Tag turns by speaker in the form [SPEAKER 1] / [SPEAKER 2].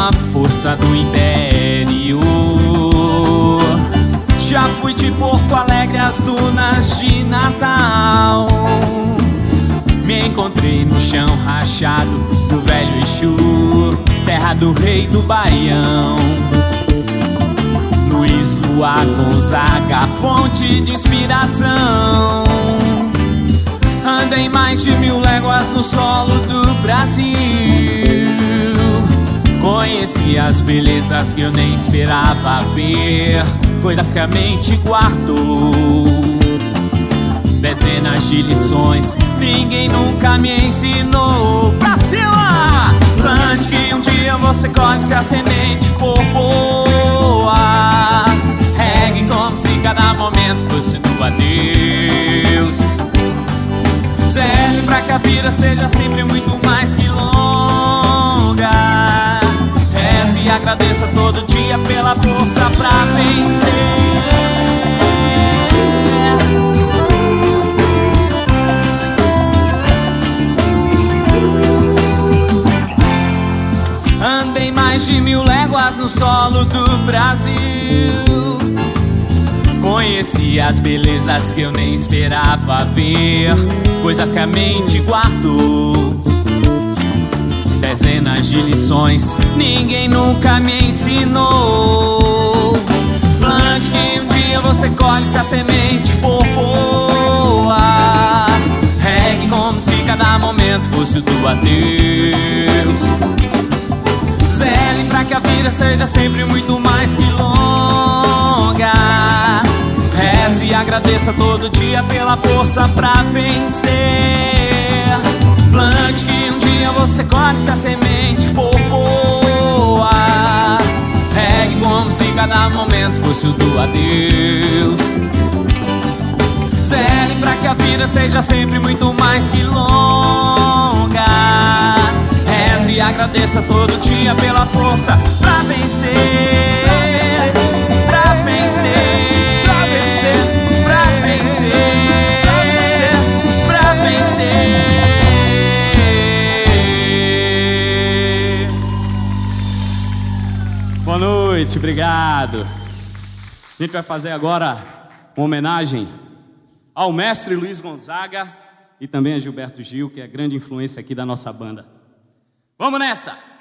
[SPEAKER 1] pela força do interior. Já fui de Porto Alegre às dunas de Natal. Me encontrei no chão rachado do velho Exu, terra do rei do Baião. Luiz Lua Gonzaga, fonte de inspiração. Andei mais de 1000 léguas no solo do Brasil. Conheci as belezas que eu nem esperava ver, coisas que a mente guardou. Dezenas de lições, ninguém nunca me ensinou. Pra cima! Plante que um dia você colhe se a semente for boa. Regue como se cada momento fosse do adeus. Serve pra que a vida seja sempre muito mais que longa. Reze e agradeça todo dia pela força pra vencer. Andei mais de 1000 léguas no solo do Brasil. Conheci as belezas que eu nem esperava ver, coisas que a mente guardou. Dezenas de lições, ninguém nunca me ensinou. Plante que um dia você colhe se a semente for boa. Regue como se cada momento fosse o do adeus. Zele pra que a vida seja sempre muito mais que longa. Reze e agradeça todo dia pela força pra vencer. Plante que um dia você colhe se a semente for boa. Regue como se cada momento fosse o do adeus. Zele pra que a vida seja sempre muito mais que longa. Reze e agradeça todo dia pela força pra vencer. Pra vencer, pra vencer, pra vencer, pra vencer. Boa noite, obrigado. A gente vai fazer agora uma homenagem ao mestre Luiz Gonzaga e também a Gilberto Gil, que é a grande influência aqui da nossa banda. Vamos nessa!